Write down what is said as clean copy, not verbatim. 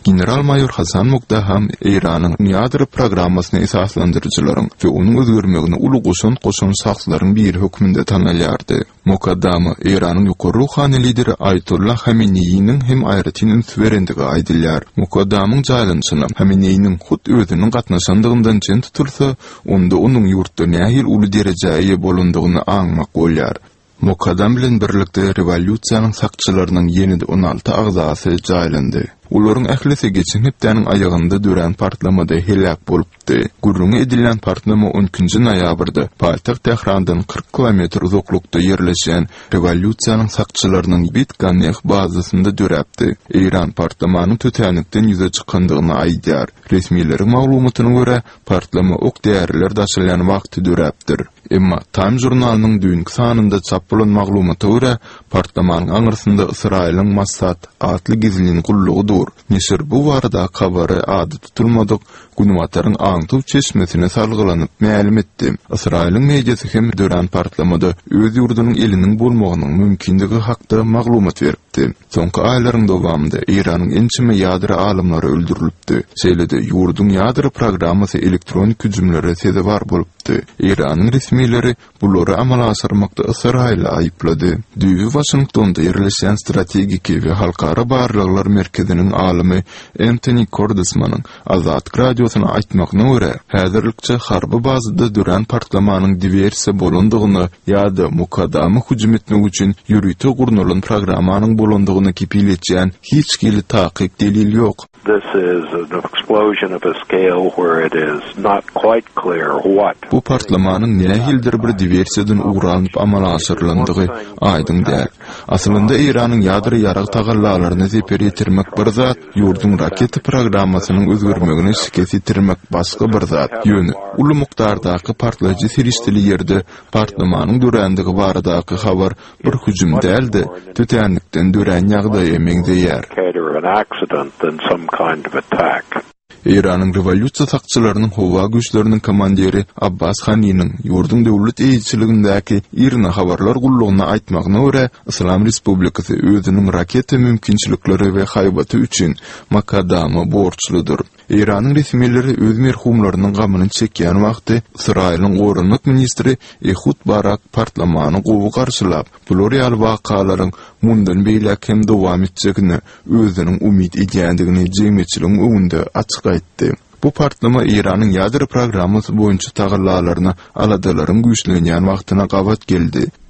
General-mayor Hasan Muqdaham Iranyň ýadro programmasyny esaslandyrjylaryň we onuň özgörmegine uly goşan saksalaryň bir hökmünde tanalýardy. Muqaddamy Iranyň ýokary ruhany lideri Ayatollah Hameneýiň hem aýratynyn süwerendigi aýdylýar. Muqaddamyň jaýlanşyny Hameneýiň hut özüniň gatnaşandygyndan çyn tutulsa, onda onuň ýurtda nähil uly derejäge bolandygyny aňmak bolýar. Muqaddam bilen birlikde revolýusiýanyň sakçylarynyň ýeni 16 agzasy jaýlandy. Olaryň ählisi geçen hepdäniň aýagynda dören partlamada helak bolupdy. Gurrun edilen partlama 12-nji noýabrda paýtaxt Tehrandan 40 kilometr uzaklykda ýerleşen revolýusiýanyň sakçylarynyň Bitganeh bazasynda döräpdi. Iran partlamanyň tötänikden ýüze çykandygyny aýdýar. Resmiýlerin maglumatyna görä, partlama ok däýerler daşylan wagty döräpdir. Emma Time jurnalynyň dünkü sanynda çap bolan maglumata görä, partlamanyň aňyrsynda Israýlyň Mossad adly gizliliğin gullugydyr. Nesir bu barada habary ady tutulmadyk, Günwataryň aňtyp çeşmesine salgylanyp ma'lum etdi. Israýlyň mediýasy hem dören partlamada öz ýurdunyň eliniň bolmagynyň mümkindigi hakda maglumat beripdi. Soňky aýlaryň dowamında Iranyň ençime ýadro alymlary öldürilipdi. Şeýlede ýurdun ýadro programmasy elektronik hüjümlere sezebar bolupdy. Iranyň resmiýleri bulary amala asyrmakda Israýly aýyplady. Düýü Washingtonda ýerleşen strategik we halkara barlyklar merkeziniň alymy Anthony Cordesmanyň Azad radiosyna aýtmagyna görä, häzirlikçe harby bazyda dören partlamanyň diversiýa bolandygyny ýa-da mukaddamy hüjüm etmek üçin ýürüte gurnulan programmanyň bolandygyny kipiletýän hiç kili takyk delil ýok. This is an explosion of a scale where it is not quite clear what. Bu partlamanyň nähildir bir diversiýadan uğranyp amala asyrlandygy aýdym däl. Aslynda Iranyň ýadro ýarag tagallalaryny zeper ýetirmek bir zat, ýurdun raket programmasynyň özgörmegini şikesi tirmek başga bir zat. Ýöne uly mukdardaky partlaýjy serişdili ýerde partlamanyň dörendigi baradaky habar bir hüjüm däldi, tötänikden dören ýagdaý meňzeýär. Iranyň revolýusiýa sakçylarynyň howa güýçleriniň komandiri Abbas Haniyň ýurdun döwlet eýçiligindäki ýerine habarlar gullugyny aýtmagyna görä, Islam Respublikasy özüniň raket mümkinçilikleri we haýbaty üçin Muqaddamy borçludyr. Iranyň resmiýetleri öz merhumlarynyň gamyny çekýän wagty Israýlyň gorunluk ministri Ehud Barak partlamany gowy garşylap, plurial wakalaryň mundan beýlek hem dowam etjegini, özüniň umyt edýändigini jemgyýetçiligiň öňünde açyk aýtdy. Bu partlama Iranyň ýadro programmasy boýunça tagallalaryna aladalaryň güýçlenýän wagtyna gabat geldi.